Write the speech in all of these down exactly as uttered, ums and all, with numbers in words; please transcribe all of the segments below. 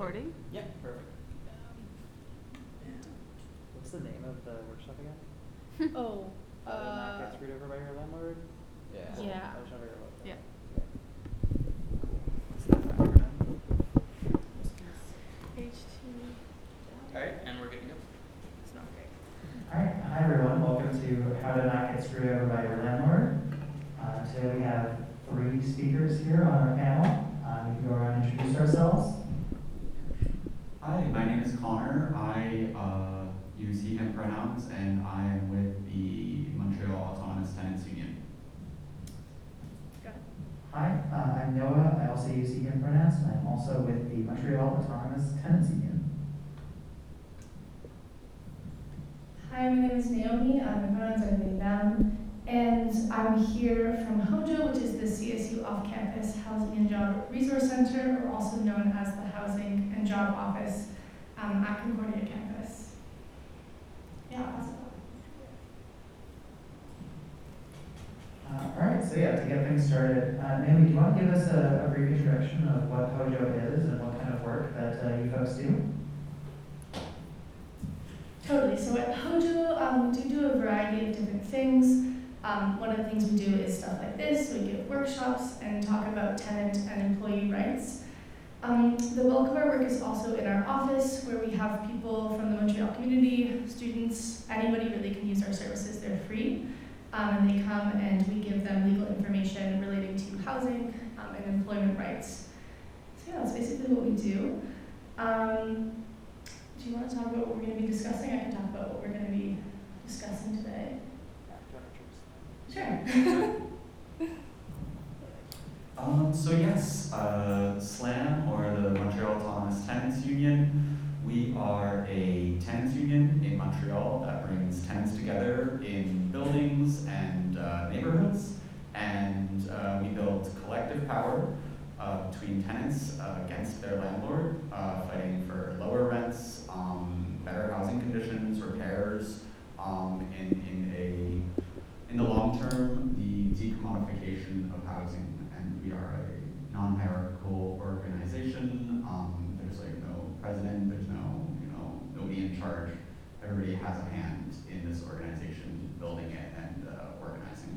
recording? Yeah, perfect. What's the name of the workshop again? oh, How to uh, not get screwed over by your landlord? Yeah. Yeah. I was trying to figure out what that Yeah. was. What's the acronym? H T. Alright, and we're good to go. It's not great. Alright, hi everyone, welcome to How to Not Get Screwed Over by Your Landlord. Uh, today we have three speakers here on our panel. Uh, we can go around and introduce ourselves. Hi, my name is Connor. I uh, use he, him pronouns, and I am with the Montreal Autonomous Tenants Union. Go ahead. Hi, uh, I'm Noah. I also use he, him pronouns, and I'm also with the Montreal Autonomous Tenants Union. Hi, my name is Naomi. Um, my pronouns are they, them. And I'm here from Hojo, which is the C S U off-campus Housing and Job Resource Center, or also known as the Housing and Job Office um, at Concordia campus. Yeah, that's it. Uh, Alright, so yeah, to get things started, uh, Naomi, do you want to give us a, a brief introduction of what Hojo is and what kind of work that uh, you folks do? Totally. So at Hojo, um, we do do a variety of different things. Um, one of the things we do is stuff like this. We give workshops and talk about tenant and employee rights. Um, the bulk of our work is also in our office, where we have people from the Montreal community, students, anybody really can use our services. They're free. Um, and they come and we give them legal information relating to housing um, and employment rights. So yeah, that's basically what we do. Um, do you want to talk about what we're going to be discussing? I can talk about what we're going to be discussing today. Sure. Um, so yes, uh, SLAM, or the Montreal Autonomous Tenants Union, we are a tenants union in Montreal that brings tenants together in buildings and uh, neighborhoods, and uh, we build collective power uh, between tenants uh, against their landlord, uh, fighting for lower rents, um, better housing conditions, repairs, um, in, in a in the long term, the decommodification of housing. And we are a non-hierarchical organization. Um, there's like no president, there's no, you know, nobody in charge. Everybody has a hand in this organization, building it and uh, organizing.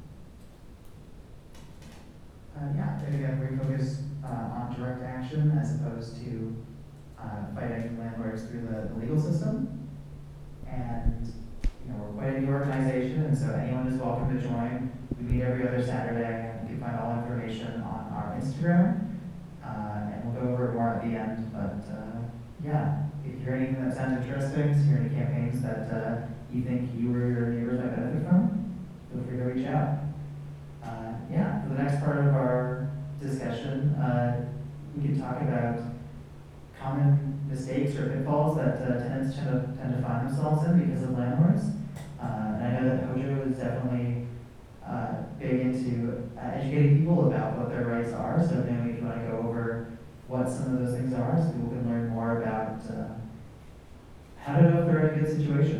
Uh, yeah, and again, we focus uh, on direct action as opposed to uh, fighting landlords through the, the legal system. And you know, we're quite a new organization, and so anyone is welcome to join. We meet every other Saturday, and you can find all information on our Instagram. Uh, and we'll go over it more at the end. But uh, yeah, if you hear anything that sounds interesting, if you hear any campaigns that uh, you think you or your neighbors might benefit from, feel free to reach out. Uh, yeah, for the next part of our discussion, uh, we can talk about common mistakes or pitfalls that uh, tenants tend to, tend to find themselves in because of landlords. Uh, and I know that Hojo is definitely uh, big into uh, educating people about what their rights are. So maybe if you want to go over what some of those things are, so people can learn more about uh, how to know if they're in a good situation.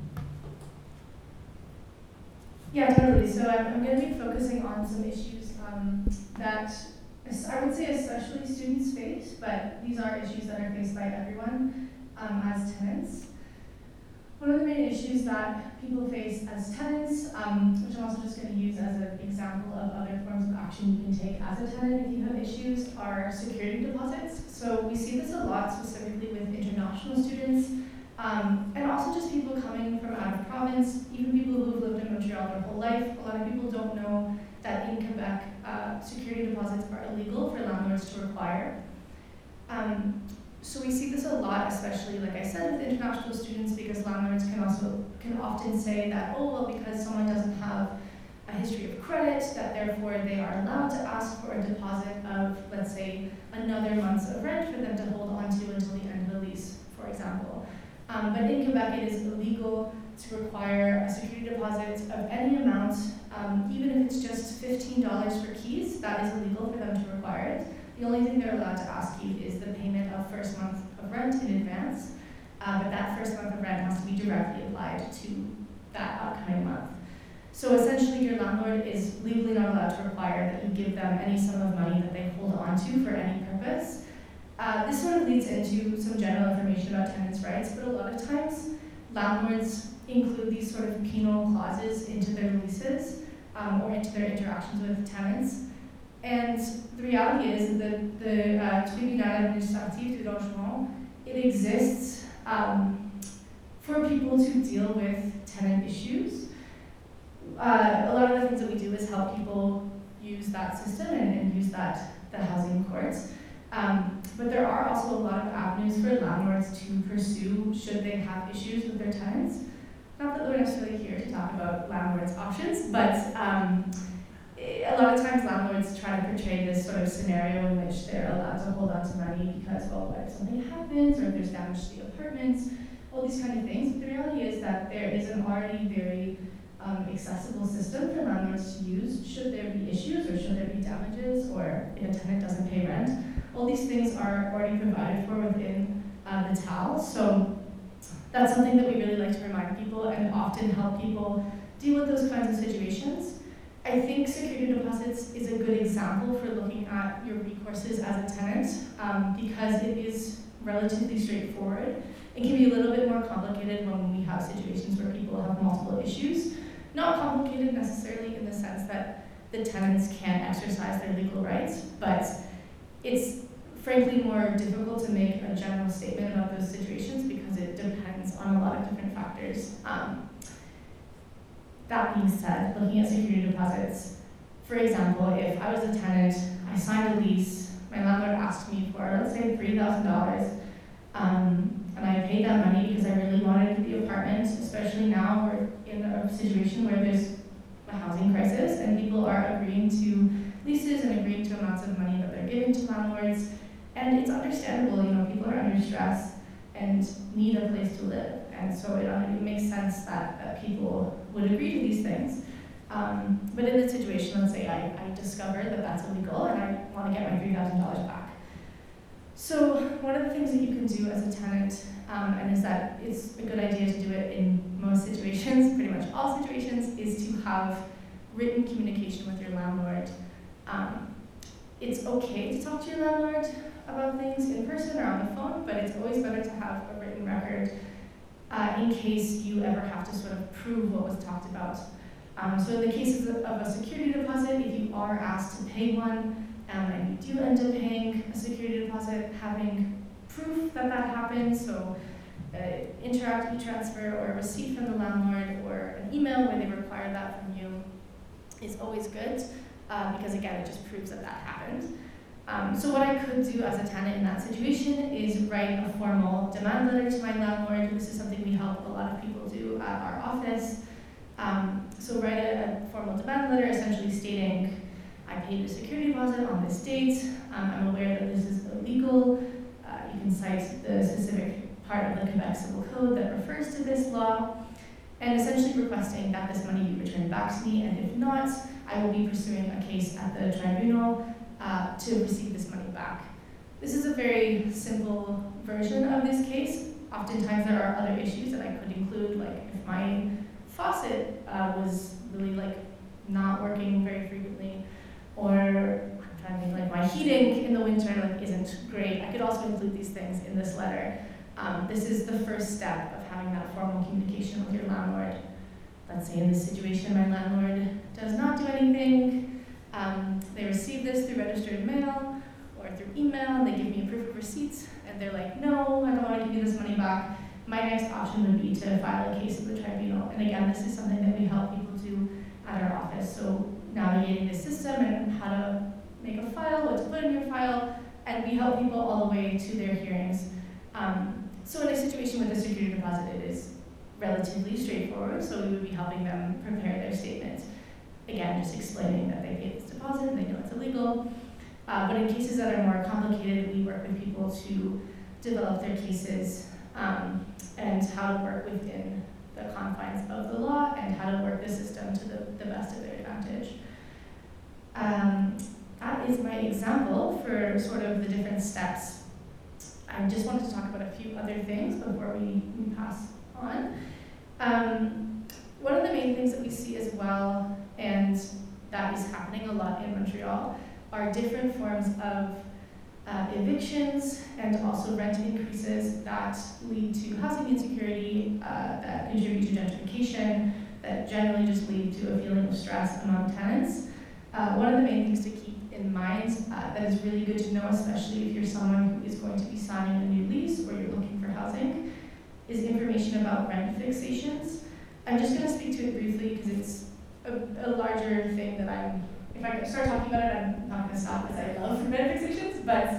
Yeah, totally. So I'm, I'm going to be focusing on some issues um, that I would say especially students face, but these are issues that are faced by everyone um, as tenants. One of the main issues that people face as tenants, um, which I'm also just going to use as an example of other forms of action you can take as a tenant if you have issues, are security deposits. So we see this a lot specifically with international students, um, and also just people coming from out of province, even people who've lived in Montreal their whole life. A lot of people don't know that in Quebec, uh, security deposits are illegal for landlords to require. Um, so we see this a lot, especially, like I said, with international students, because landlords can also can often say that, oh, well, because someone doesn't have a history of credit, that therefore they are allowed to ask for a deposit of, let's say, another month's of rent for them to hold on to until the end of the lease, for example. Um, but in Quebec, it is illegal to require a security deposit of any amount, um, even if it's just fifteen dollars for keys. That is illegal for them to require it. The only thing they're allowed to ask you is the payment of first month of rent in advance, uh, but that first month of rent has to be directly applied to that upcoming month. So essentially, your landlord is legally not allowed to require that you give them any sum of money that they hold on to for any purpose. uh, this sort of leads into some general information about tenants' rights, but a lot of times landlords include these sort of penal clauses into their leases um, or into their interactions with tenants. And the reality is that the uh, Tribunal Administratif du Logement, it exists um, for people to deal with tenant issues. Uh, a lot of the things that we do is help people use that system and, and use that the housing courts. Um, but there are also a lot of avenues for landlords to pursue should they have issues with their tenants. Not that we're necessarily here to talk about landlords' options, but um, a lot of times landlords try to portray this sort of scenario in which they're allowed to hold on to money because, well, what if something happens or if there's damage to the apartments, all these kind of things. But the reality is that there is an already very um, accessible system for landlords to use should there be issues or should there be damages or if a tenant doesn't pay rent. All these things are already provided for within uh, the T A L. So that's something that we really like to remind people and often help people deal with those kinds of situations. I think security deposits is a good example for looking at your recourses as a tenant um, because it is relatively straightforward. It can be a little bit more complicated when we have situations where people have multiple issues. Not complicated necessarily in the sense that the tenants can't exercise their legal rights, but it's frankly more difficult to make a general statement about those situations because it depends on a lot of different factors. Um, that being said, looking at security deposits, for example, if I was a tenant, I signed a lease, my landlord asked me for, let's say, three thousand dollars, um, and I paid that money because I really wanted the apartment, especially now we're in a situation where there's a housing crisis and people are agreeing to leases and agreeing to amounts of money that they're giving to landlords. And it's understandable, you know, people are under stress and need a place to live. And so it, it makes sense that, that people would agree to these things. Um, but in this situation, let's say I, I discover that that's illegal and I want to get my three thousand dollars back. So one of the things that you can do as a tenant, um, and is that it's a good idea to do it in most situations, pretty much all situations, is to have written communication with your landlord. Um, it's okay to talk to your landlord about things in person or on the phone, but it's always better to have a written record uh, in case you ever have to sort of prove what was talked about. Um, so in the cases of a security deposit, if you are asked to pay one um, and you do end up paying a security deposit, having proof that that happened, so uh, Interact e-transfer or a receipt from the landlord or an email where they require that from you is always good uh, because again, it just proves that that happened. Um, so what I could do as a tenant in that situation is write a formal demand letter to my landlord. This is something we help a lot of people do at our office. Um, so write a, a formal demand letter essentially stating, I paid a security deposit on this date, um, I'm aware that this is illegal. Uh, you can cite the specific part of the Quebec Civil Code that refers to this law, and essentially requesting that this money be returned back to me, and if not, I will be pursuing a case at the tribunal uh, to receive this money back. This is a very simple version of this case. Oftentimes there are other issues that I could include, like if my faucet uh, was really like not working very frequently, or I'm trying to think like my heating in the winter like isn't great. I could also include these things in this letter. Um, this is the first step of having that formal communication with your landlord. Let's say in this situation, my landlord does not do anything. Um, they receive this through registered mail or through email. They give me a proof of receipts, and they're like, no, I don't want to give you this money back. My next option would be to file a case with the tribunal. And again, this is something that we help people do at our office. So navigating the system and how to make a file, what to put in your file, and we help people all the way to their hearings. Um, so in a situation with a security deposit, it is relatively straightforward, so we would be helping them prepare their statement. Again, just explaining that they paid this deposit and they know it's illegal. Uh, but in cases that are more complicated, we work with people to develop their cases um, and how to work within the confines of the law and how to work the system to the, the best of their advantage. Um, that is my example for sort of the different steps. I just wanted to talk about a few other things before we, we pass on. Um, one of the main things that we see as well, and that is happening a lot in Montreal, are different forms of uh, evictions, and also rent increases that lead to housing insecurity, uh, that contribute to gentrification, that generally just lead to a feeling of stress among tenants. Uh, one of the main things to keep in mind uh, that is really good to know, especially if you're someone who is going to be signing a new lease or you're looking for housing, is information about rent fixations. I'm just going to speak to it briefly because it's a, a larger thing that I'm, if I start talking about it, I'm not going to stop because I love rent fixations, but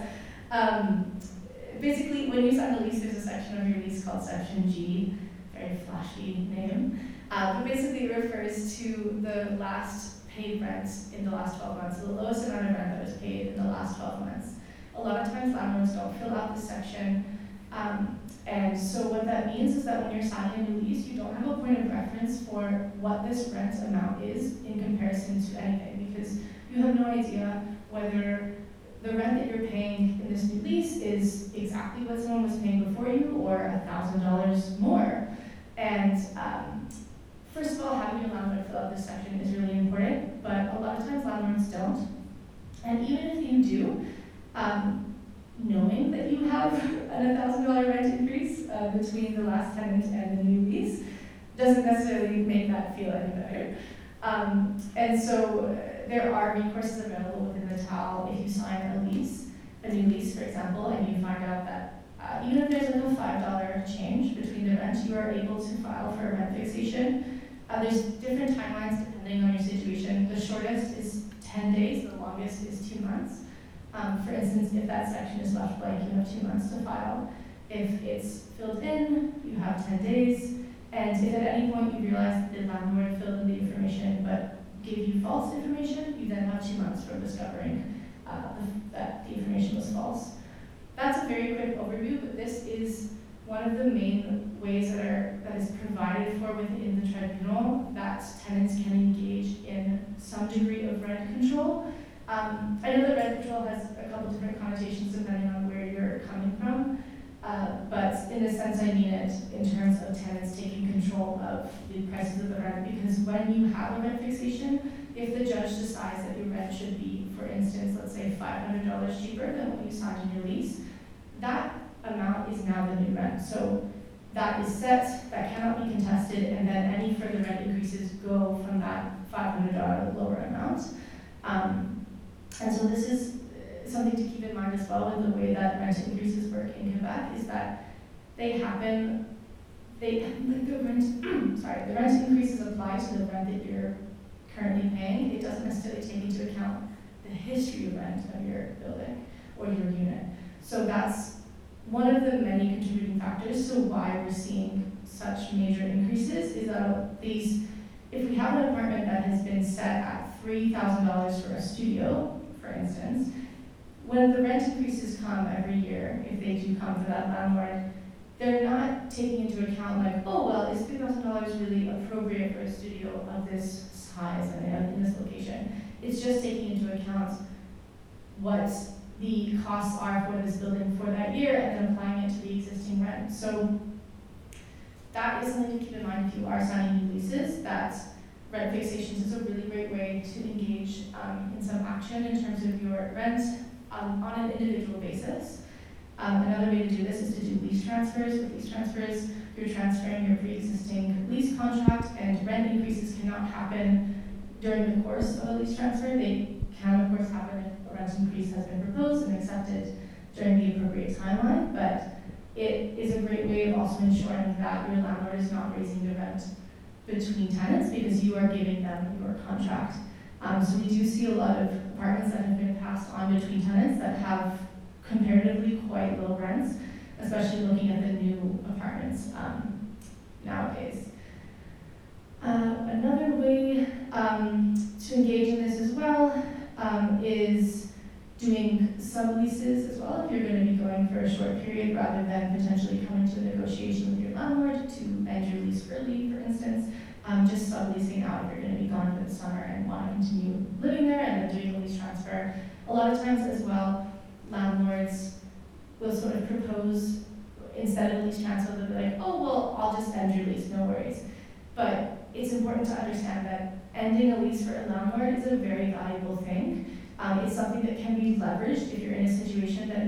um, basically when you sign a lease, there's a section of your lease called Section G, very flashy name, uh, but basically it refers to the last paid rent in the last twelve months, so the lowest amount of rent that was paid in the last twelve months. A lot of times landlords don't fill out this section, um, and so what that means is that when you're signing a new lease, you don't have a point of reference for what this rent amount is in comparison to anything, because you have no idea whether the rent that you're paying in this new lease is exactly what someone was paying before you or a thousand dollars more. And um, first of all, having your landlord fill out this section is really important, but a lot of times landlords don't. And even if you do, um, knowing that you have a one thousand dollars rent increase uh, between the last tenant and the new lease doesn't necessarily make that feel any better. Um, and so uh, there are recourses available within the T A L if you sign a lease, a new lease, for example, and you find out that uh, even if there's like a five dollars change between the rent, you are able to file for a rent fixation. Uh, there's different timelines depending on your situation. The shortest is ten days, the longest is two months. Um, for instance, if that section is left blank, you have two months to file. If it's filled in, you have ten days. And if at any point you realize that the landlord filled in the information but gave you false information, you then have two months from discovering uh, the, that the information was false. That's a very quick overview, but this is one of the main ways that are that is provided for within the tribunal that tenants can engage in some degree of rent control. Um, I know that rent control has a couple different connotations depending on where you're coming from, uh, but in a sense I mean it in terms of tenants taking control of the prices of the rent, because when you have a rent fixation, if the judge decides that your rent should be, for instance, let's say five hundred dollars cheaper than what you signed in your lease, that amount is now the new rent. So that is set, that cannot be contested, and then any further rent increases go from that five hundred dollars lower amount. Um, and so this is something to keep in mind as well with the way that rent increases work in Quebec, is that they happen, they, the rent, sorry, the rent increases apply to the rent that you're currently paying. It doesn't necessarily take into account the history of rent of your building or your unit. So that's one of the many contributing factors to why we're seeing such major increases is that these, if we have an apartment that has been set at three thousand dollars for a studio, for instance, when the rent increases come every year, if they do come for that landlord, they're not taking into account like, oh, well, is three thousand dollars really appropriate for a studio of this size and in this location? It's just taking into account what the costs are for this building for that year and then applying it to the existing rent. So that is something to keep in mind if you are signing new leases, that rent fixations is a really great way to engage um, in some action in terms of your rent um, on an individual basis. Um, another way to do this is to do lease transfers. With lease transfers, you're transferring your pre-existing lease contract, and rent increases cannot happen during the course of a lease transfer. They can, of course, happen if a rent increase has been proposed and accepted during the appropriate timeline, but it is a great way of also ensuring that your landlord is not raising the rent between tenants because you are giving them your contract. Um, so we do see a lot of apartments that have been passed on between tenants that have comparatively quite low rents, especially looking at the new apartments um, nowadays. Uh, another way um, to engage in this as well um, is doing subleases as well if you're going to be going for a short period rather than potentially coming to a negotiation with your landlord to end your lease early, for instance. Um, just subleasing out if you're going to be gone for the summer and want to continue living there and then doing a lease transfer. A lot of times as well, landlords will sort of propose, instead of lease transfer, they'll be like, oh, well, I'll just end your lease, no worries. But it's important to understand that ending a lease for a landlord is a very valuable thing. Um, it's something that can be leveraged if you're in a situation that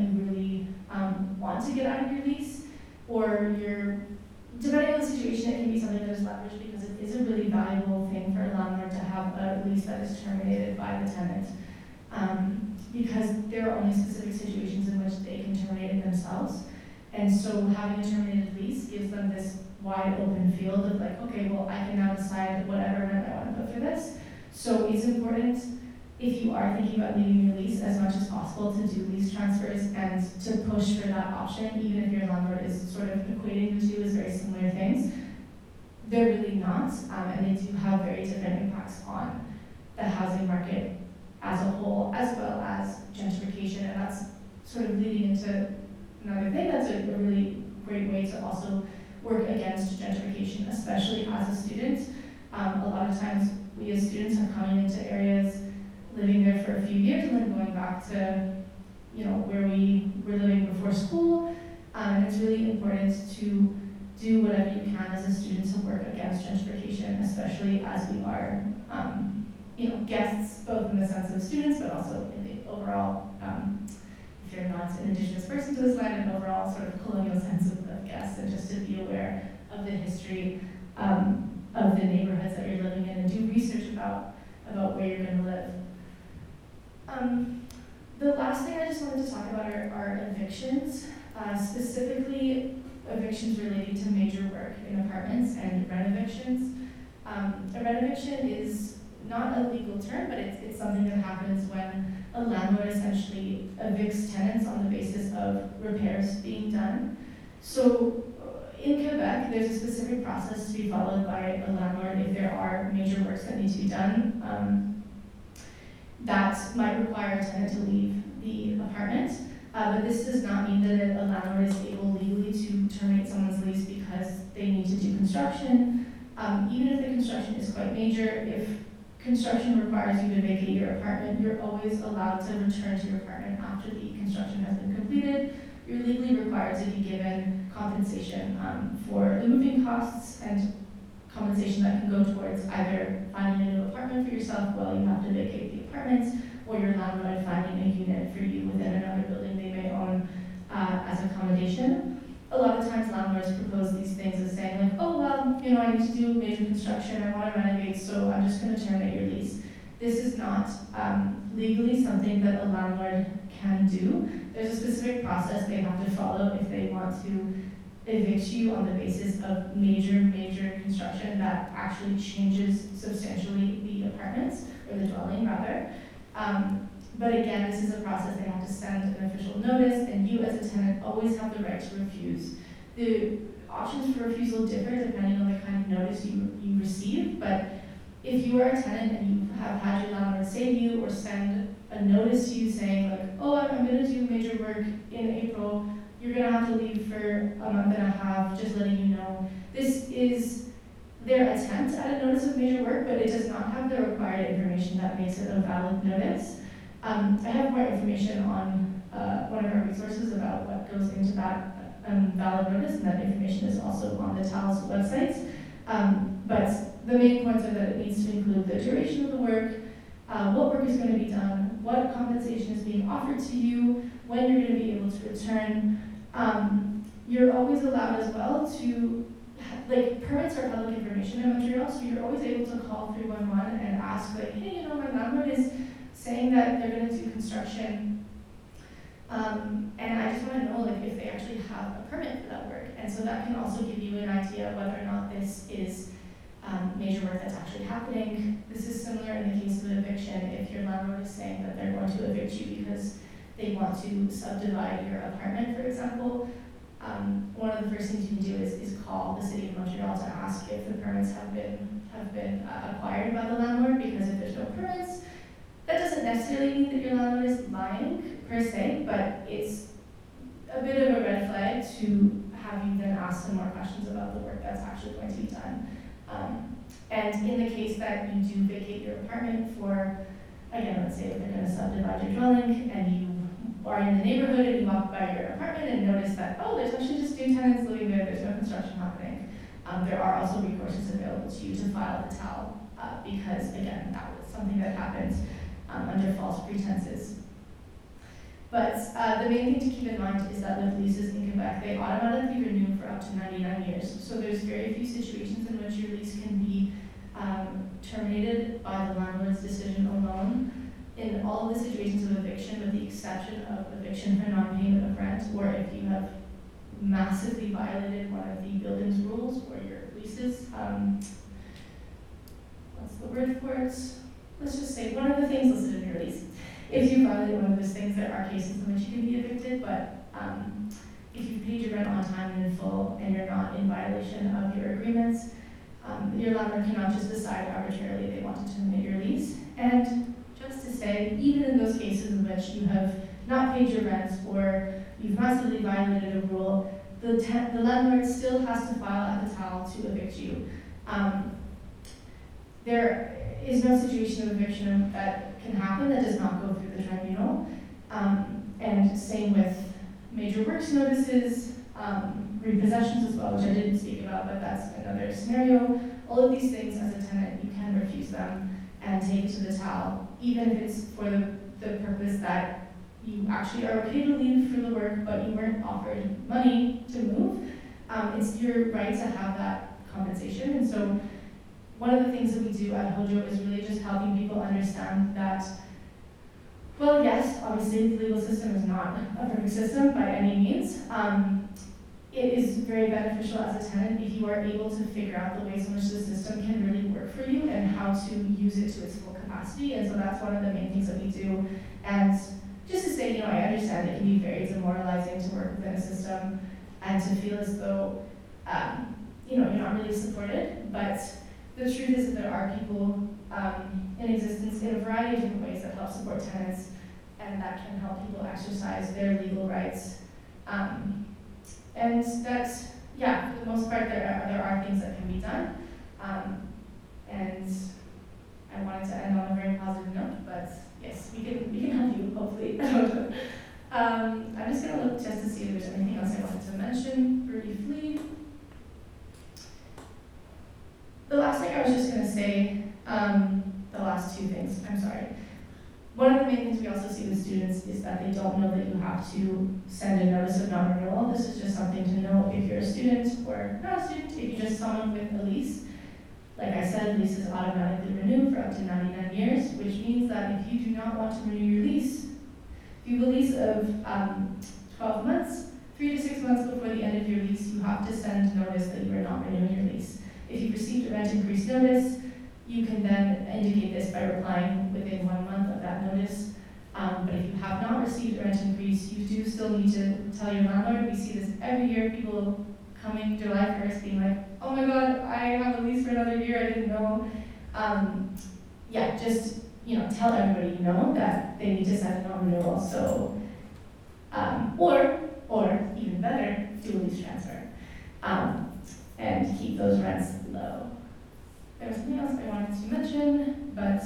to get out of your lease, or you're, depending on the situation, it can be something that is leveraged because it is a really valuable thing for a landlord to have a lease that is terminated by the tenant. Um, because there are only specific situations in which they can terminate it themselves. And so having a terminated lease gives them this wide open field of like, okay, well, I can now decide whatever rent I want to put for this. So it's important, if you are thinking about leaving your lease, as much as possible to do lease transfers and to push for that option, even if your landlord is sort of equating the two as very similar things. They're really not, um, and they do have very different impacts on the housing market as a whole, as well as gentrification, and that's sort of leading into another thing that's a, a really great way to also work against gentrification, especially as a student. Um, a lot of times we as students are coming into areas, living there for a few years, and then going back to, you know, where we were living before school. Um, and it's really important to do whatever you can as a student to work against gentrification, especially as we are, um, you know, guests, both in the sense of students, but also in the overall, um, if you're not an Indigenous person to this land, an overall sort of colonial sense of, of guests, and just to be aware of the history um, of the neighborhoods that you're living in, and do research about, about where you're going to live. Um, the last thing I just wanted to talk about are, are evictions, uh, specifically evictions relating to major work in apartments and rent evictions. Um, a rent eviction is not a legal term, but it's, it's something that happens when a landlord essentially evicts tenants on the basis of repairs being done. So uh, in Quebec, there's a specific process to be followed by a landlord if there are major works that need to be done. Um, that might require a tenant to leave the apartment. Uh, but this does not mean that a landlord is able legally to terminate someone's lease because they need to do construction. Um, even if the construction is quite major, if construction requires you to vacate your apartment, you're always allowed to return to your apartment after the construction has been completed. You're legally required to be given compensation um, for the moving costs and compensation that can go towards either finding a new apartment for yourself while you have to vacate the apartment, or your landlord finding a unit for you within another building they may own uh, as accommodation. A lot of times landlords propose these things as saying like, oh well, you know, I need to do major construction, I want to renovate, so I'm just going to terminate your lease. This is not um, legally something that a landlord can do. There's a specific process they have to follow if they want to evict you on the basis of major, major construction that actually changes substantially the apartments, or the dwelling rather. Um, but again, this is a process they have to send an official notice, and you as a tenant always have the right to refuse. The options for refusal differ depending on the kind of notice you, you receive, but if you are a tenant and you have had your landlord say to you or send a notice to you saying like, oh, I'm, I'm gonna do major work in April, you're gonna have to leave for a month and a half, just letting you know. This is their attempt at a notice of major work, but it does not have the required information that makes it a valid notice. Um, I have more information on uh, one of our resources about what goes into that um, valid notice, and that information is also on the T A L's website. Um, but the main points are that it needs to include the duration of the work, uh, what work is going to be done, what compensation is being offered to you, when you're going to be able to return. Um, you're always allowed as well to, like, permits are public information in Montreal, so you're always able to call three one one and ask, like, hey, you know, my landlord is saying that they're going to do construction, um, and I just want to know, like, if they actually have a permit for that work. And so that can also give you an idea of whether or not this is um, major work that's actually happening. This is similar in the case of an eviction. If your landlord is saying that they're going to evict you because they want to subdivide your apartment, for example, um, one of the first things you can do is, is call the city of Montreal to ask if the permits have been have been uh, acquired by the landlord, because if there's no permits, that doesn't necessarily mean that your landlord is lying per se, but it's a bit of a red flag to have you then ask some more questions about the work that's actually going to be done. Um, and in the case that you do vacate your apartment for, again, let's say that they're going to subdivide your dwelling, and you are in the neighborhood and you walk by your apartment and notice that, oh, there's actually just new tenants living there, there's no construction happening. Um, there are also recourses available to you to file the T A L, uh, because, again, that was something that happened um, under false pretenses. But uh, the main thing to keep in mind is that with leases in Quebec, they automatically renew for up to ninety-nine years. So there's very few situations in which your lease can be um, terminated by the landlord's decision alone. In all of the situations of eviction, with the exception of eviction for non-payment of rent, or if you have massively violated one of the building's rules or your leases, um, what's the word for it? Let's just say one of the things listed in your lease. If you violate one of those things, there are cases in which you can be evicted, but um, if you've paid your rent on time and in full and you're not in violation of your agreements, um, your landlord cannot just decide arbitrarily they want to terminate your lease. And just to say, even in those cases in which you have not paid your rent or you've massively violated a rule, the, te- the landlord still has to file at the T A L to evict you. Um, there is no situation of eviction that can happen that does not go through the tribunal. Um, and same with major works notices, um, repossessions as well, which I didn't speak about, but that's another scenario. All of these things, as a tenant, you can refuse them and take it to the T A L, even if it's for the, the purpose that you actually are okay to leave for the work, but you weren't offered money to move. Um, it's your right to have that compensation. And so one of the things that we do at Hojo is really just helping people understand that, well, yes, obviously the legal system is not a perfect system by any means. Um, it is very beneficial as a tenant if you are able to figure out the ways in which the system can really work for you and how to use it to its full capacity. And so that's one of the main things that we do. And just to say, you know, I understand it can be very demoralizing to work within a system and to feel as though, um, you know, you're not really supported, but the truth is that there are people um, in existence in a variety of different ways that help support tenants and that can help people exercise their legal rights. Um, and that's, yeah, for the most part, there are, there are things that can be done. Um, and I wanted to end on a very positive note, but yes, we can, we can help you, hopefully. um, I'm just going to look just to see if there's anything else I wanted to mention briefly. The last thing I was just going to say, um, the last two things, I'm sorry. One of the main things we also see with students is that they don't know that you have to send a notice of non-renewal. This is just something to know if you're a student or not a student, if you're just someone with a lease. Like I said, leases automatically renew for up to ninety-nine years, which means that if you do not want to renew your lease, if you have a lease of um, twelve months, three to six months before the end of your lease, you have to send notice that you are not renewing your lease. If you've received a rent increase notice, you can then indicate this by replying within one month of that notice. Um, but if you have not received a rent increase, you do still need to tell your landlord. We see this every year, people coming July first being like, oh my God, I have a lease for another year, I didn't know. Um, yeah, just, you know, tell everybody you know that they need to send a non-renewal. So, um, or, or even better, do a lease transfer. Um, and keep those rents low. There was something else I wanted to mention, but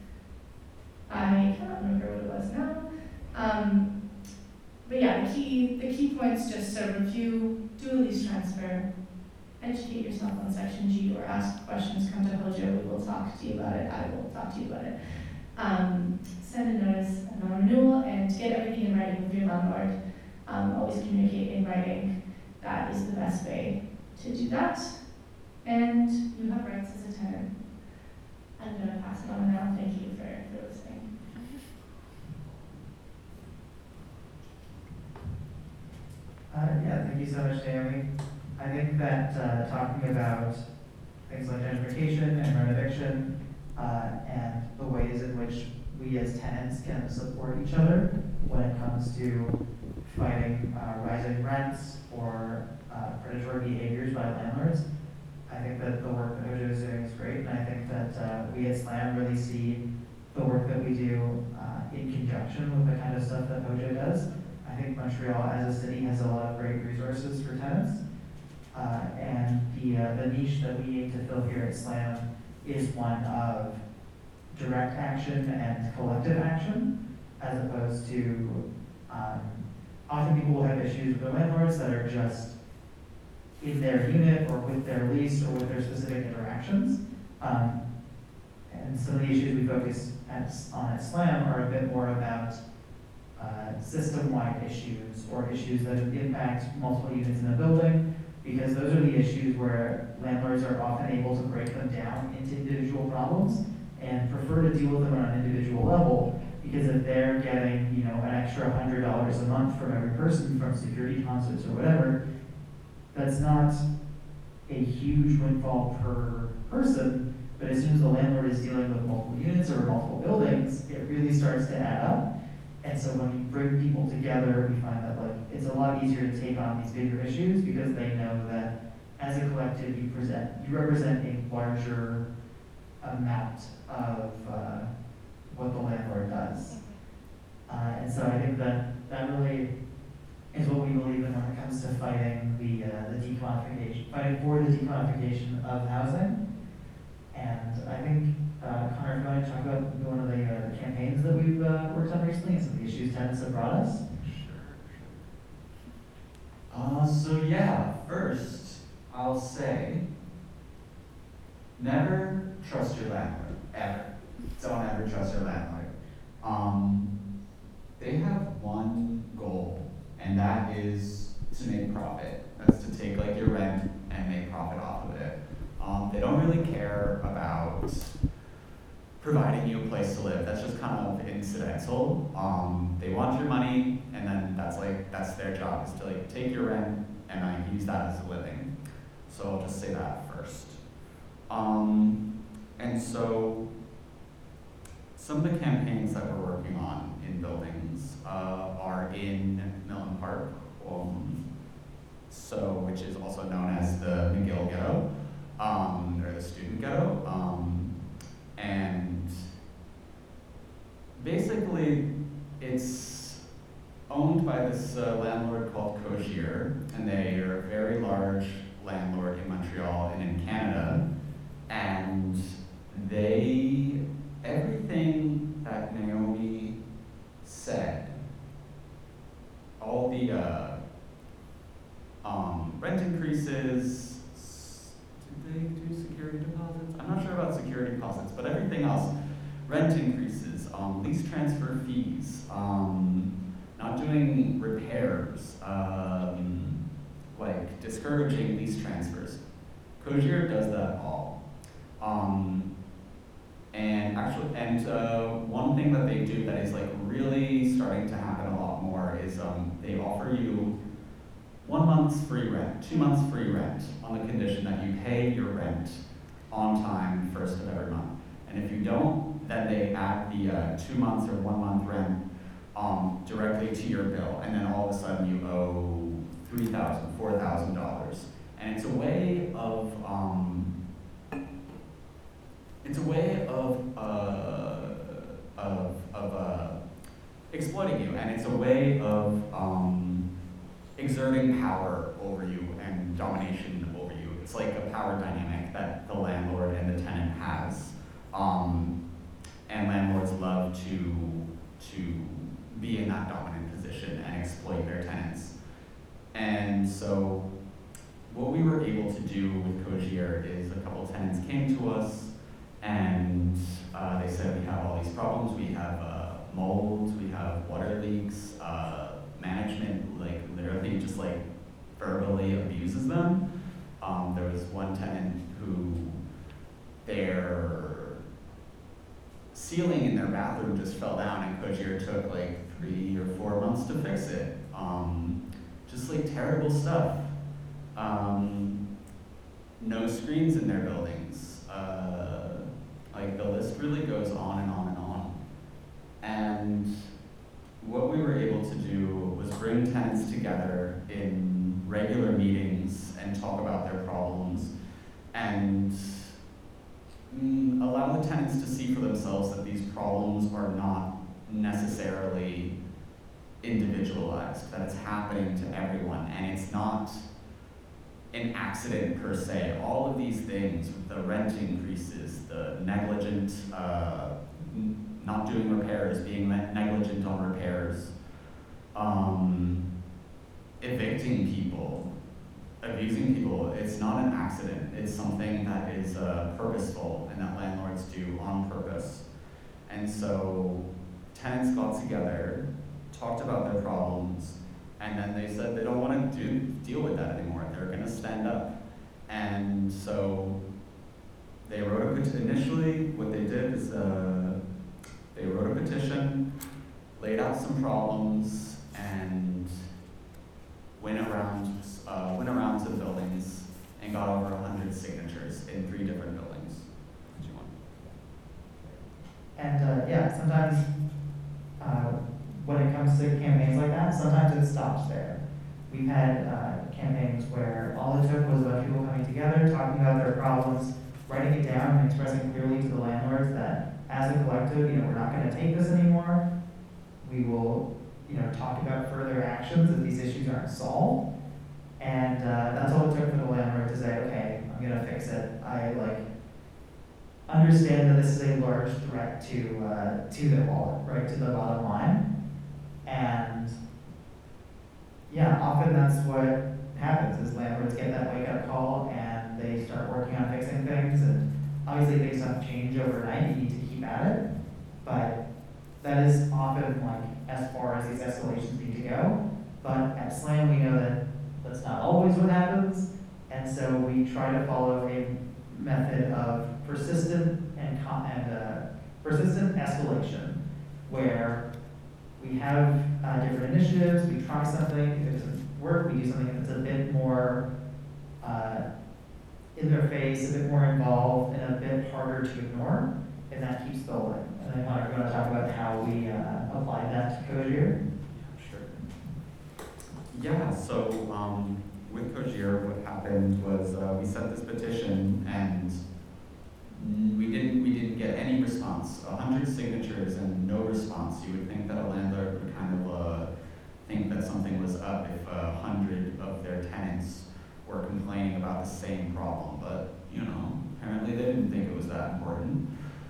I cannot remember what it was now. Um, but yeah, the key, the key points just to review, do a lease transfer, educate yourself on Section G, or ask questions, come to Hojo, we will talk to you about it, I will talk to you about it. Um, send a notice of non-renewal, and get everything in writing with your landlord. Um, always communicate in writing. That is the best way to do that, and you have rights as a tenant. I'm going to pass it on now. Thank you for, for listening. Uh, yeah, thank you so much, Naomi. I think that uh, talking about things like gentrification and rent eviction uh, and the ways in which we as tenants can support each other when it comes to fighting uh, rising rents or uh, predatory behaviors by landlords. I think that the work that Hojo is doing is great, and I think that uh, we at SLAM really see the work that we do uh, in conjunction with the kind of stuff that Hojo does. I think Montreal as a city has a lot of great resources for tenants, uh, and the, uh, the niche that we aim to fill here at SLAM is one of direct action and collective action, as opposed to um, often people will have issues with their landlords that are just in their unit or with their lease or with their specific interactions. Um, and some of the issues we focus at, on at SLAM are a bit more about uh, system-wide issues or issues that impact multiple units in a building, because those are the issues where landlords are often able to break them down into individual problems and prefer to deal with them on an individual level, because if they're getting, you know, an extra hundred dollars a month from every person from security concerts or whatever, that's not a huge windfall per person, but as soon as the landlord is dealing with multiple units or multiple buildings, it really starts to add up. And so when you bring people together, we find that like it's a lot easier to take on these bigger issues because they know that as a collective you present, you represent a larger amount of uh, what the landlord does. Uh, and so I think that that really is what we believe in when it comes to fighting the uh, the decommodification, fighting for the decommodification of housing. And I think, uh, Connor, if you want to talk about one of the, uh, the campaigns that we've uh, worked on recently and some of the issues tenants have brought us. Uh, so yeah, first, I'll say, never trust your landlord, ever. Don't ever trust your landlord. Um, they have one goal, and that is to make profit. That's to take like your rent and make profit off of it. Um, they don't really care about providing you a place to live. That's just kind of incidental. Um, they want your money, and then that's like that's their job is to like take your rent and like use that as a living. So I'll just say that first. Um, and so some of the campaigns that we're working on in buildings uh, are in Milton Park, um, so which is also known as the McGill Ghetto. Um, or the student ghetto, um, and basically it's owned by this uh, landlord called Cogier, and they are a very large landlord in Montreal and in Canada, and they, everything that Naomi said, all the uh, um, rent increases, they do security deposits? I'm not sure about security deposits, but everything else, rent increases, um, lease transfer fees, um, not doing repairs, um, like discouraging lease transfers. Cogier does that all. Um, and actually, and uh, one thing that they do that is like really starting to happen a lot more is um, they offer you one month's free rent, two months free rent, on the condition that you pay your rent on time first of every month. And if you don't, then they add the uh, two months or one month rent um, directly to your bill, and then all of a sudden you owe three thousand dollars, four thousand dollars. And it's a way of, um, it's a way of, uh, of, of uh, exploiting you, and it's a way of, um, exerting power over you and domination over you. It's like a power dynamic that the landlord and the tenant has. Um, and landlords love to, to be in that dominant position and exploit their tenants. And so what we were able to do with Cogier is a couple tenants came to us and uh, they said we have all these problems. We have uh, mold, we have water leaks, uh, management like literally just like verbally abuses them. Um, there was one tenant who their ceiling in their bathroom just fell down and Cogier took like three or four months to fix it. Um, just like terrible stuff. Um, no screens in their buildings. Uh, like the list really goes on and on and on. And what we were able to do was bring tenants together in regular meetings and talk about their problems and mm, allow the tenants to see for themselves that these problems are not necessarily individualized, that it's happening to everyone, and it's not an accident per se. All of these things, the rent increases, the negligent, uh, not doing repairs, being negligent on repairs, um, evicting people, abusing people, it's not an accident. It's something that is uh, purposeful and that landlords do on purpose. And so tenants got together, talked about their problems, and then they said they don't want to do, deal with that anymore. They're going to stand up. And so they wrote a petition. Initially, what they did is uh, they wrote a petition, laid out some problems, and went around, uh, went around to the buildings and got over one hundred signatures in three different buildings. Do you want? And uh, yeah, sometimes uh, when it comes to campaigns like that, sometimes it stops there. We've had uh, campaigns where all it took was a bunch of people coming together, talking about their problems, writing it down, and expressing clearly to the landlords that as a collective, you know, we're not going to take this anymore. We will, you know, talk about further actions if these issues aren't solved. And uh, that's all it took for the landlord to say, okay, I'm going to fix it. I like understand that this is a large threat to uh, to their wallet, right, to the bottom line. And yeah, often that's what happens is landlords get that wake up call and they start working on fixing things. And obviously things don't change overnight. You need to keep at it, but that is often like as far as these escalations need to go. But at SLAM, we know that that's not always what happens, and so we try to follow a method of persistent and con- and uh, persistent escalation, where we have uh, different initiatives. We try something. If it doesn't work, we do something that's a bit more uh, in their face, a bit more involved, and a bit harder to ignore, and that keeps building. And then, Connor, you want to talk about how we uh, apply that to Cogier? Sure. Yeah, so um, with Cogier, what happened was uh, we sent this petition and we didn't we didn't get any response. A hundred signatures and no response. You would think that a landlord would kind of uh, think that something was up if a hundred of their tenants were complaining about the same problem, but you know, apparently they didn't think it was that important.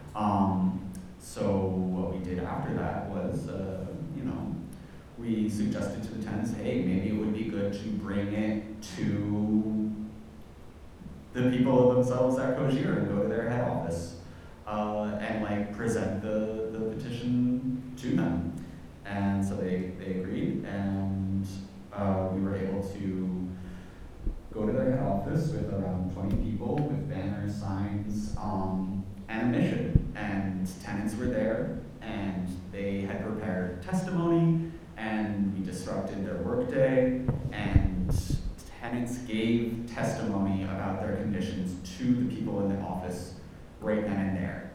Um, so what we did after that was, uh, you know, we suggested to the tenants, hey, maybe it would be good to bring it to the people themselves at Cogier and go to their head office uh, and like present the, the petition to them. And so they, they agreed, and uh, we were able to go to their head office with around twenty people with banners, signs, um, and a mission. And tenants were there, and they had prepared testimony, and we disrupted their workday, and tenants gave testimony about their conditions to the people in the office right then and there.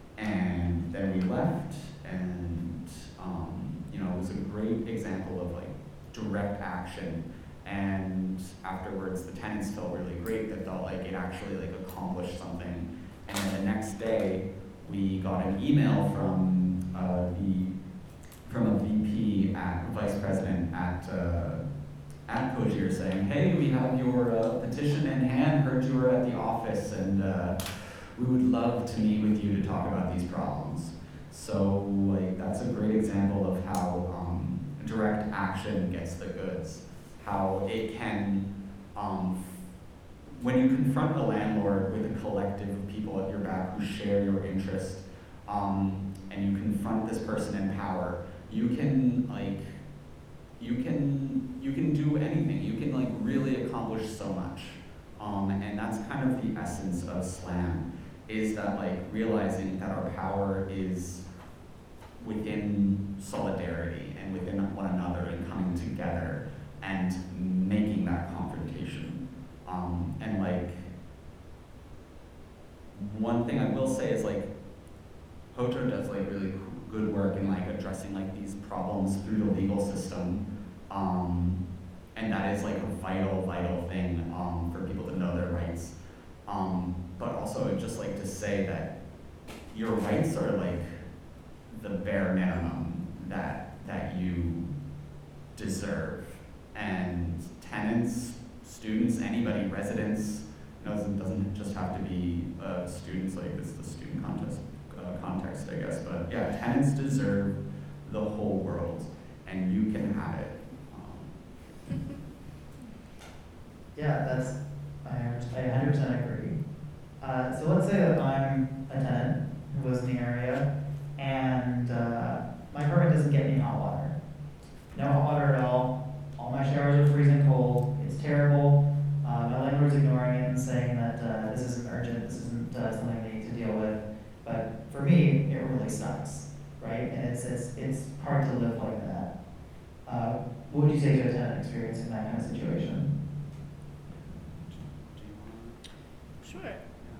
And then we left, and um, you know, it was a great example of like direct action. And afterwards, the tenants felt really great. They felt like it actually like accomplished something. And then the next day, we got an email from uh, the from a V P at vice president at uh, at Cogier saying, "Hey, we have your uh, petition in hand. Heard you were at the office, and uh, we would love to meet with you to talk about these problems." So, like, that's a great example of how um, direct action gets the goods. How it can, um, when you confront a landlord with a collective of people at your back who share your interest, um, and you confront this person in power, you can like, you can you can do anything. You can like really accomplish so much, um, and that's kind of the essence of SLAM, is that like realizing that our power is within solidarity and within one another and coming together and making that confrontation. Um, and like, one thing I will say is like, HOTO does like really good work in like addressing like these problems through the legal system. Um, and that is like a vital, vital thing um, for people to know their rights. Um, but also I'd just like to say that your rights are like the bare minimum that that you deserve. And tenants, students, anybody, residents, you know, it doesn't just have to be uh, students, like it's the student contest, uh, context, I guess, but yeah, tenants deserve the whole world, and you can have it. Um, Yeah, that's, I I one hundred percent agree. Uh, so let's say that I'm a tenant who lives in the area, and uh, my apartment doesn't get any hot water. it's, it's, it's hard to live like that. Uh, what would you say to a tenant experiencing that kind of situation? Do you wanna? Sure.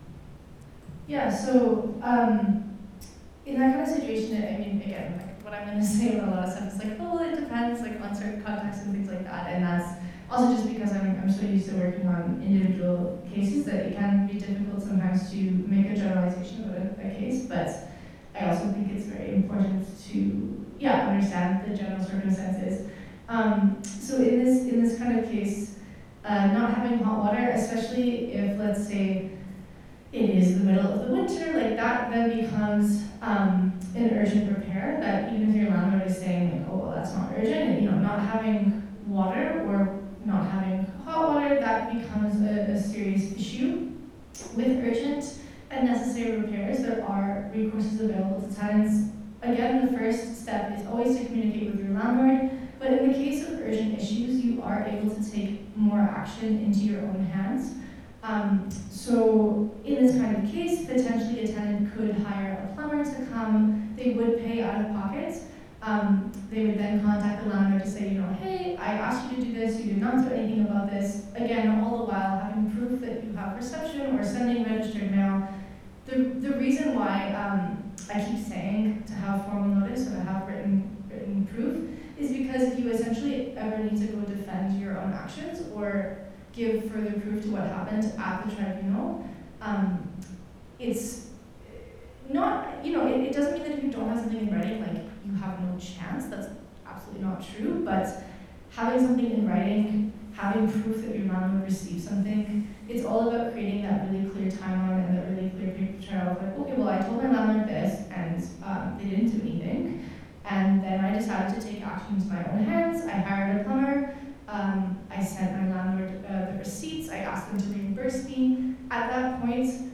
Yeah, so um, in that kind of situation, I mean, again, like what I'm going to say about a lot of stuff is like, oh, well, it depends, like on certain contexts and things like that. And that's also just because I'm, I'm so used to working on individual cases that it can be difficult sometimes to make a generalization about a, a case. But I also think it's very important to, yeah, understand the general circumstances. Um, so in this in this kind of case, uh, not having hot water, especially if, let's say, it is the middle of the winter, like that then becomes um, an urgent repair that even if your landlord is saying like, oh, well, that's not urgent, and, you know, not having water or not having hot water, that becomes a, a serious issue. With urgent and necessary repairs, there are recourses available to tenants. Again, the first step is always to communicate with your landlord, but in the case of urgent issues, you are able to take more action into your own hands. Um, so in this kind of case, potentially a tenant could hire a plumber to come. They would pay out of pocket. Um, they would then contact the landlord to say, you know, hey, I asked you to do this, you did not do anything about this. Again, all the while having proof that you have reception or sending registered mail. The, the reason why um, I keep saying to have formal notice or to have written, written proof is because if you essentially ever need to go defend your own actions or give further proof to what happened at the tribunal, um, it's not, you know, it, it doesn't mean that if you don't have something in writing, like, you have no chance. That's absolutely not true, but having something in writing, having proof that your landlord received something, it's all about creating that really clear timeline and that really clear paper trail of like, okay, well, I told my landlord this, and um, they didn't do anything, and then I decided to take action into my own hands. I hired a plumber. Um, I sent my landlord uh, the receipts. I asked them to reimburse me. At that point,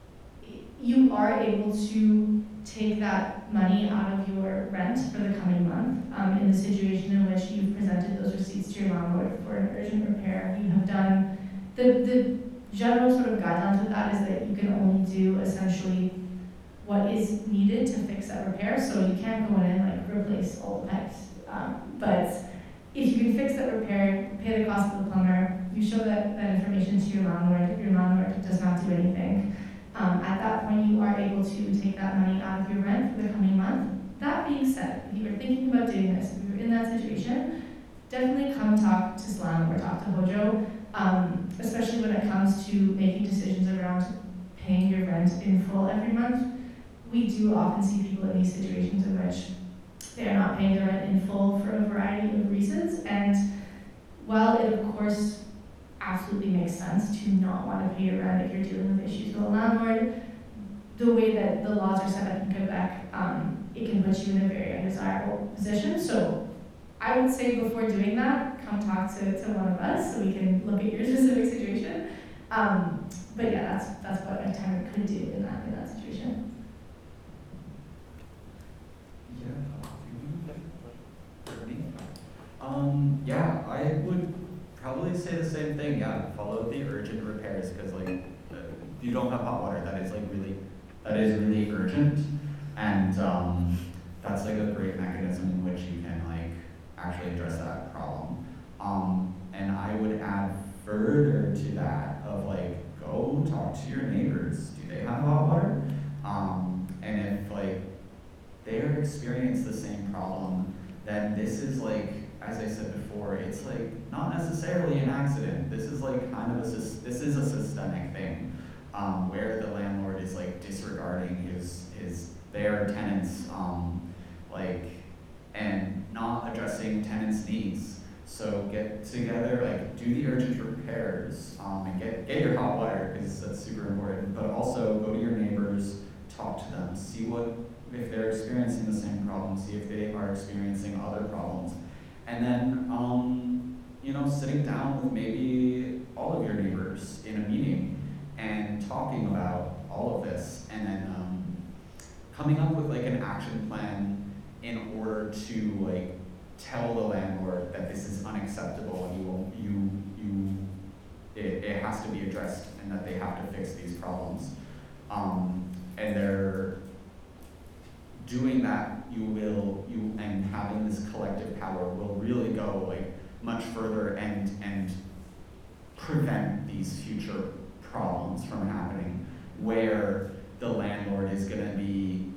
you are able to take that money out of your rent for the coming month. Um, in the situation in which you've presented those receipts to your landlord for an urgent repair, you have done, the, the general sort of guidelines with that is that you can only do essentially what is needed to fix that repair. So you can't go in and like replace all the pipes. Um, but if you can fix that repair, pay the cost of the plumber, you show that, that information to your landlord, your landlord does not do anything. Um, at that point, you are able to take that money out of your rent for the coming month. That being said, if you were thinking about doing this, if you were in that situation, definitely come talk to SLAM or talk to Hojo, um, especially when it comes to making decisions around paying your rent in full every month. We do often see people in these situations in which they are not paying their rent in full for a variety of reasons, and while it of course absolutely makes sense to not want to pay your rent if you're dealing with issues with a landlord, the way that the laws are set up in Quebec, um, it can put you in a very undesirable position. So I would say before doing that, come talk to, to one of us so we can look at your specific situation. Um, but yeah, that's that's what a tenant could do in that in that situation. Um, yeah, I would probably say the same thing. Yeah, follow the urgent repairs because like uh, you don't have hot water. That is like really, that is really urgent, and um, that's like a great mechanism in which you can like actually address that problem. Um, and I would add further to that of like go talk to your neighbors. Do they have hot water? Um, and if like they're experiencing the same problem, then this is like, as I said before, it's like not necessarily an accident. This is like kind of a, this is a systemic thing um, where the landlord is like disregarding his, his, their tenants, um, like, and not addressing tenants' needs. So get together, like do the urgent repairs um, and get, get your hot water because that's super important, but also go to your neighbors, talk to them, see what, if they're experiencing the same problem, see if they are experiencing other problems. And then, um, you know, sitting down with maybe all of your neighbors in a meeting and talking about all of this, and then um, coming up with like an action plan in order to like tell the landlord that this is unacceptable and you will, you, you, it, it has to be addressed and that they have to fix these problems. Um, and they're doing that you will, you, and having this collective power will really go like much further and, and prevent these future problems from happening, where the landlord is gonna be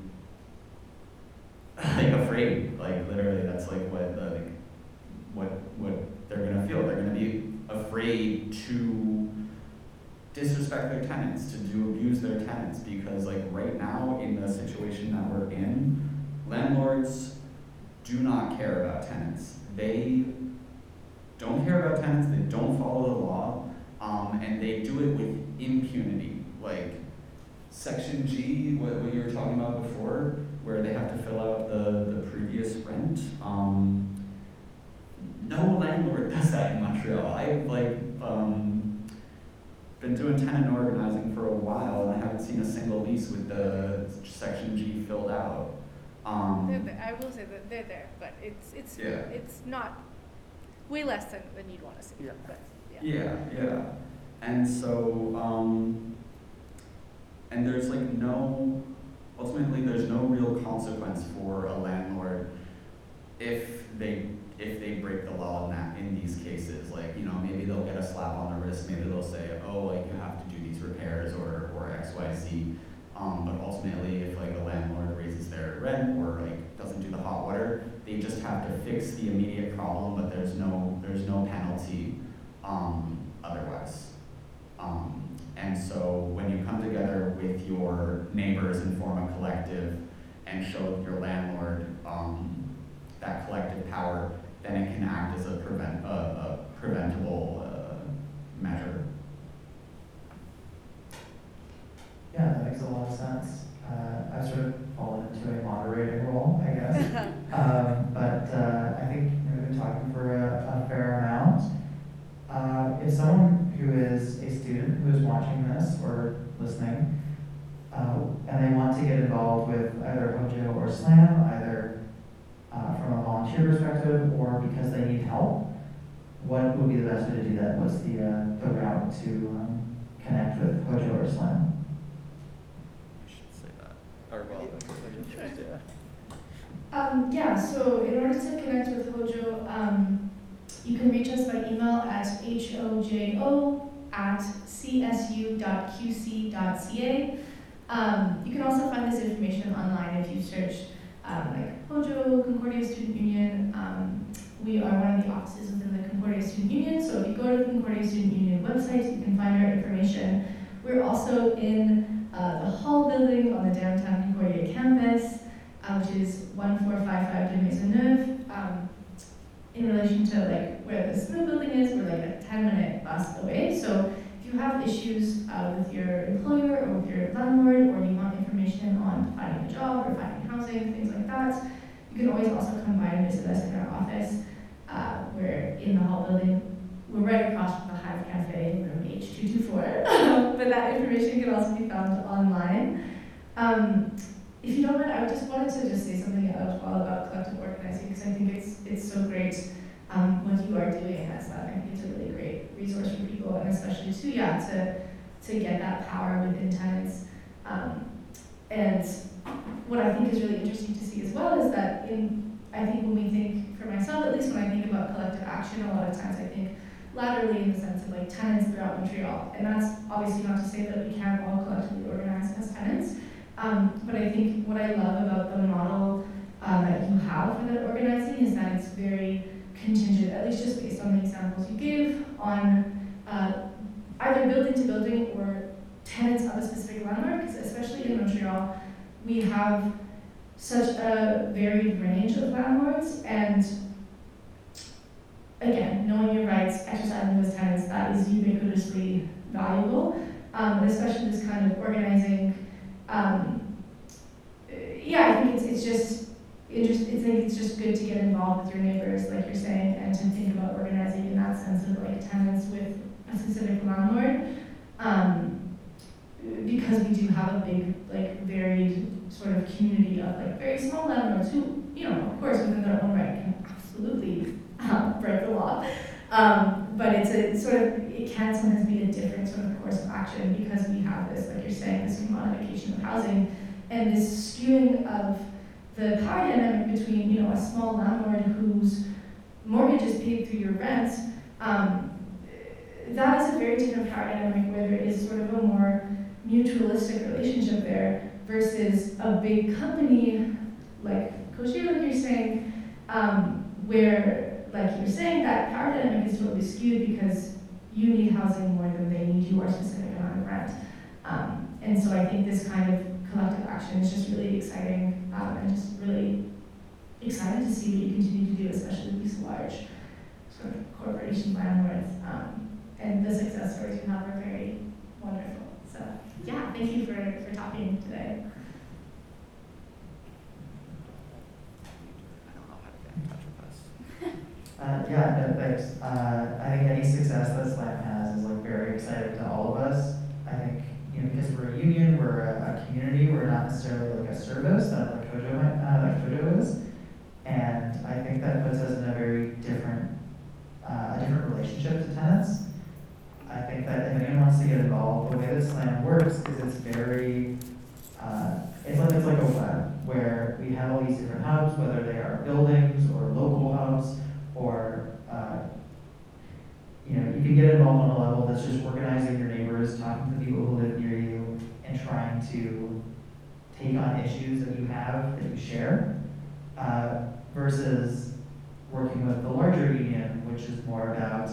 like afraid, like literally that's like what the, like, what, what they're gonna feel. They're gonna be afraid to disrespect their tenants, to do abuse their tenants, because like right now in the situation that we're in, landlords do not care about tenants. They don't care about tenants, they don't follow the law, um, and they do it with impunity. Like Section G, what, what you were talking about before, where they have to fill out the, the previous rent. Um, no landlord does that in Montreal. I've like, um, been doing tenant organizing for a while, and I haven't seen a single lease with the Section G filled out. Um, They're there. I will say that they're there, but it's it's Yeah. it's not way less than, than you'd want to see. Yeah. But yeah. Yeah, yeah. And so, um, and there's like no, ultimately there's no real consequence for a landlord if they, if they break the law in that, in these cases. Like, you know, maybe they'll get a slap on the wrist, maybe they'll say, oh, like you have to do these repairs or, or X, Y, Z. Um, but ultimately, if like a landlord raises their rent or like doesn't do the hot water, they just have to fix the immediate problem, but there's no, there's no penalty, um, otherwise. Um, and so when you come together with your neighbors and form a collective and show your landlord, um, that collective power, then it can act as a prevent, uh, a preventable, uh, measure. Yeah, that makes a lot of sense. Uh, I've sort of fallen into a moderating role, I guess. um, but uh, I think we've been talking for a, a fair amount. Uh, if someone who is a student who is watching this or listening, uh, and they want to get involved with either Hojo or SLAM, either uh, from a volunteer perspective or because they need help, what would be the best way to do that? What's the, uh, the route to um, connect with Hojo or SLAM? I should say that. Or well, Um, yeah, so in order to connect with Hojo, um, you can reach us by email at hojo at c s u dot q c dot c a. Um, you can also find this information online if you search um, like Hojo, Concordia Student Union. Um, we are one of the offices within the Concordia Student Union, so if you go to the Concordia Student Union website, you can find our information. We're also in uh, the Hall building on the downtown Concordia campus, uh, which is one four five five de Maisonneuve. Um, in relation to like where the Snow building is, we're like a ten minute bus away. So if you have issues uh, with your employer or with your landlord, or you want information on finding a job or finding housing, things like that, you can always also come by and visit us in our office. Uh, we're in the Hall building. We're right across from the Hive Cafe, room H two two four. But that information can also be found online. Um, if you don't mind, I just wanted to just say something as well about collective organizing, because I think it's it's so great um, what you are doing as that. I think it's a really great resource for people, and especially too, yeah, to to get that power within tenants. Um, and what I think is really interesting to see as well is that in, I think when we think, for myself at least, when I think about collective action, a lot of times I think laterally in the sense of like tenants throughout Montreal. And that's obviously not to say that we can't all collectively organize as tenants. Um, but I think what I love about the model uh, that you have for that organizing is that it's very contingent, at least just based on the examples you gave, on uh, either building to building or tenants of a specific landmark, because especially in Montreal, we have such a varied range of landlords, and again, knowing your rights, exercising those tenants, that is ubiquitously valuable, um, especially this kind of organizing. Um, yeah, I think it's it's just interest. It's like it's just good to get involved with your neighbors, like you're saying, and to think about organizing in that sense of like tenants with a specific landlord, um, because we do have a big, like, varied sort of community of like very small landlords who, you know, of course, within their own right, can absolutely um, break the law. Um, but it's a sort of, it can sometimes be a different sort of course of action because we have this, like you're saying, this commodification of housing and this skewing of the power dynamic between, you know, a small landlord whose mortgage is paid through your rent, um, that is a very different power dynamic where there is sort of a more mutualistic relationship there versus a big company like Coach, like you're saying, um, where, like you're saying, that power dynamic is totally skewed because you need housing more than they need your specific amount of rent. Um, and so I think this kind of collective action is just really exciting, um, and just really excited to see what you continue to do, especially with these large sort of corporation landlords. Um, and the success stories you have are very wonderful. So yeah, thank you for, for talking today. I don't know how to get in touch with us. Uh, yeah, no, thanks. Uh, I think any success that SLAM has is like very exciting to all of us. I think, you know, because we're a union, we're a, a community, we're not necessarily like a service that like Kojo, might- uh, like Kojo is. And I think that puts us in a very different, uh, a different relationship to tenants. I think that if anyone wants to get involved, the way that SLAM works is it's very, uh, it's like it's like a web where we have all these different hubs, whether they are buildings or local hubs, or uh, you know, you can get involved on a level that's just organizing your neighbors, talking to people who live near you, and trying to take on issues that you have that you share, uh, versus working with the larger union, which is more about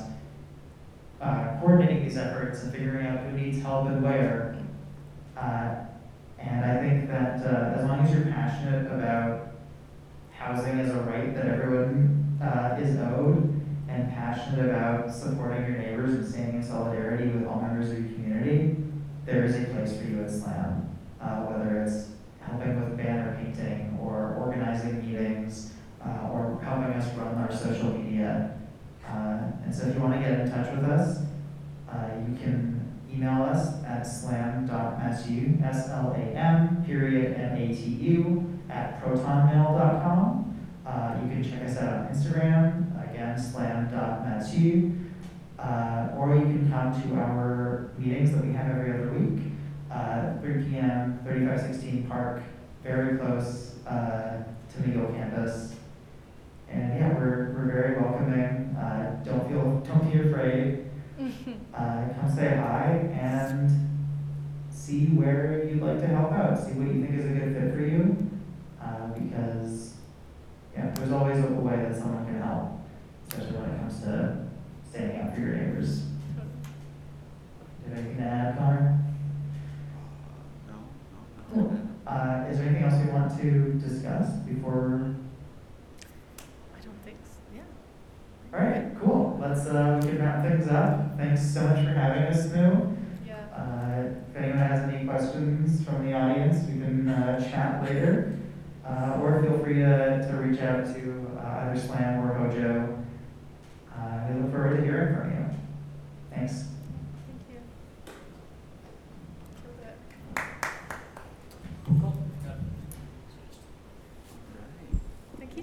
uh, coordinating these efforts and figuring out who needs help and where. Uh, and I think that uh, as long as you're passionate about housing as a right that everyone uh, is owed, and passionate about supporting your neighbors and standing in solidarity with all members of your community, there is a place for you at SLAM. Uh, whether it's helping with banner painting, or organizing meetings, uh, or helping us run our social media. Uh, and so if you want to get in touch with us, uh, you can email us at slam dot matu, S L A M period M A T U, at protonmail dot com. Uh, you can check us out on Instagram, again, slam dot matu, uh, or you can come to our meetings that we have every other week, uh, three p m, thirty-five sixteen Park, very close uh, to McGill campus. And yeah, we're, we're very welcoming. Uh, don't feel, don't be afraid. Uh, come say hi and see where you'd like to help out. See what you think is a good fit for you, uh, because yeah, there's always a way that someone can help, especially when it comes to standing up for your neighbors. Do you have anything to add, Connor? No, no, no. Cool. Uh, is there anything else we want to discuss before? I don't think so, yeah. All right, cool. Let's uh, we can wrap things up. Thanks so much for having us, Moo. Yeah. Uh, if anyone has any questions from the audience, we can uh, chat later. Uh, or feel free to, to reach out to uh, either SLAM or Hojo. Uh, we look forward to hearing from you.